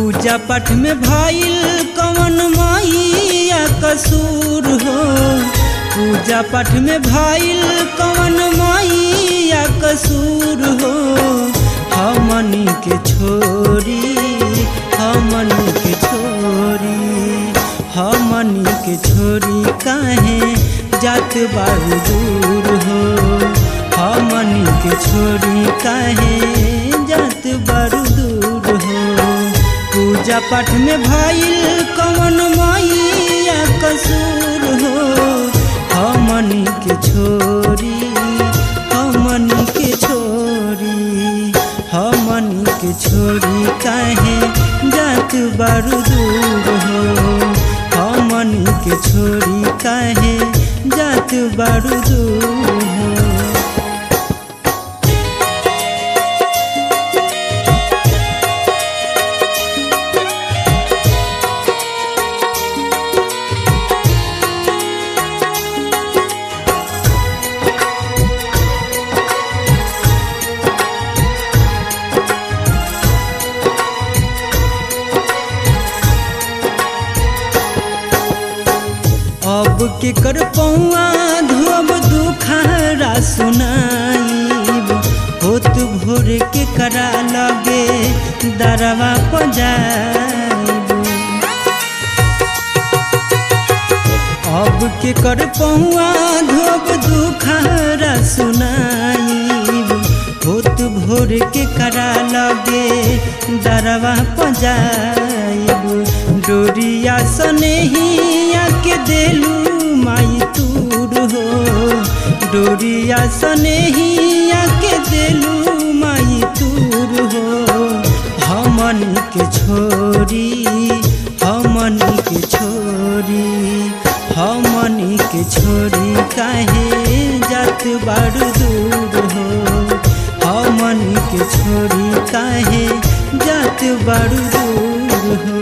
पूजा पाठ में भइल कवन मैया कसूर हो। पूजा पाठ में भइल कवन मैया कसूर हो। हमनी के छोरी हमनी के छोरी हमनी के छोरी काहे जात बारू दूर हो। हमनी के छोरी काहे जात बारू दूर हो। पूजा पाठ में भइल कवन मैया कसूर हो। हमनी के छोरी हमनी के छोरी हमनी के छोरी काहे जात बारू दूर हो। हमनी के छोरी काहे जात बारू दूर हो। अब के कर पौआ धोब दुखारा सुनाइब। होत भोर के करा लगे दरवा पजाइब। अब के कर पौआ धोब दुखारा सुनाइब। होत भोर के करा लगे दरवा पजाइब। डोरिया सनेहिया के देलू माई तूर हो। डोरिया सनेहिया के देलू माई तूर हो। हमनी के छोरी हमनी के छोरी हमनी के छोरी काहे जात बारू दूर हो। हमनी के छोरी काहे जात बारू दूर हो।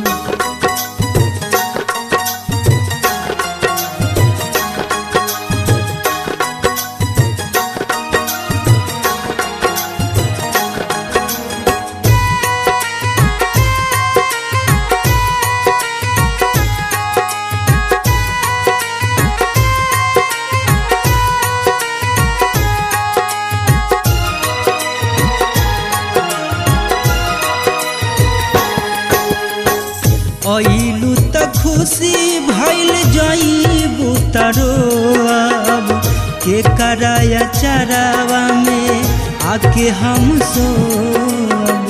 अइलू त खुशी भइल जाइबू तरो। अब के कराया चरावा में आके हम सोब।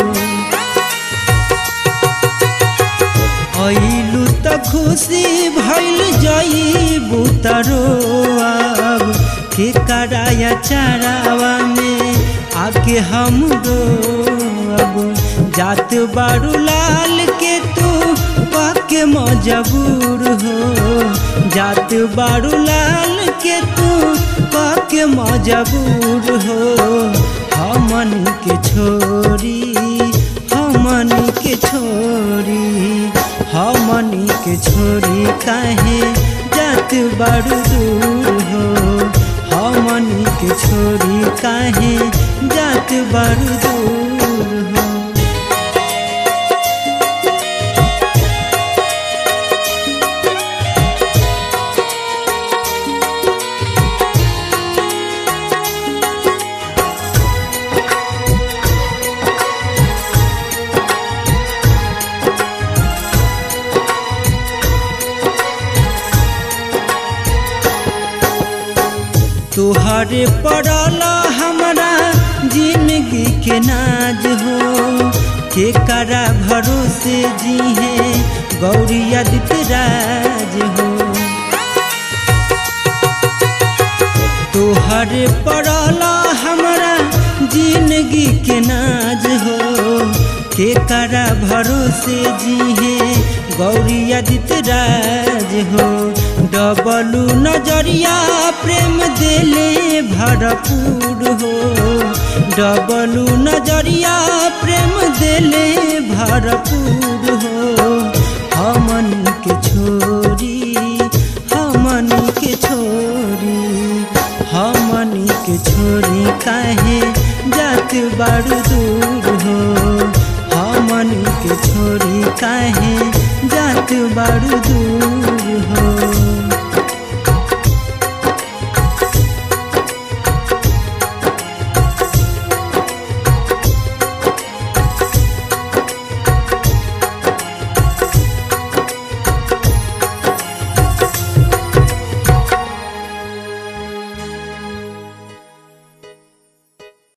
अइलू त खुशी भइल जाइबू तरो। अब के कराया चरावा में आके हम रोब। जात बारू लाल के तू के मजबूर हो। जात बारू लाल के तू के मजबूर हो। हमनी के छोरी हमनी के छोरी हमनी के छोरी काहे जात बारू दूर हो। हमनी के छोरी काहे जात बारू दूर हो। तुहरे पड़ल हमरा जिंदगी के नाज हो। के करा भरोसे जीहे गौरी आदित्य राज हो। तुहरे पड़ल हमरा जिंदगी के नाज हो। के करा भरोसे जीहे गौरी आदित्य राज हो। डबलू नजरिया प्रेम देले भरपूर हो। डबलू नजरिया प्रेम देले भरपूर हो। हमनी के छोरी हमनी के छोरी हमनी के छोरी काहे जात बारू दूर हो। हमनी के छोड़ी काहे जात बारू दूर हो।